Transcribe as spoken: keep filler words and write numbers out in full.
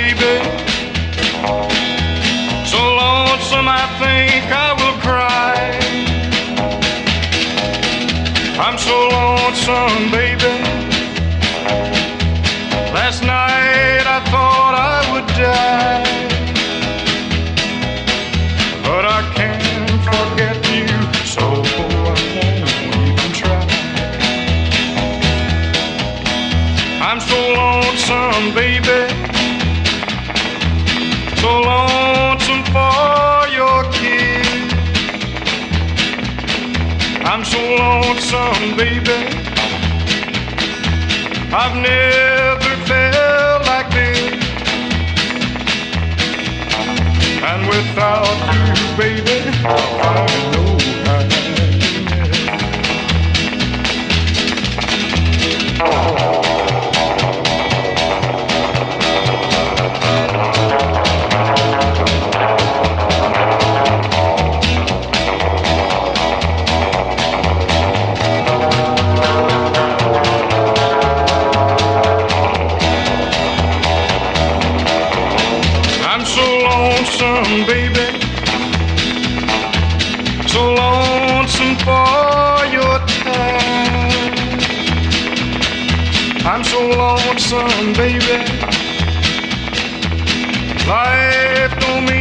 baby. So lonesome I think I will cry. I'm so lonesome, baby. Last night I thought I would die, but I can't forget you, so I won't even try. I'm so lonesome, baby. So lonesome for your kiss. I'm so lonesome, baby. I've never felt like this. And without you, baby, I know I lonesome, baby. So lonesome for your time. I'm so lonesome, baby. Life don't mean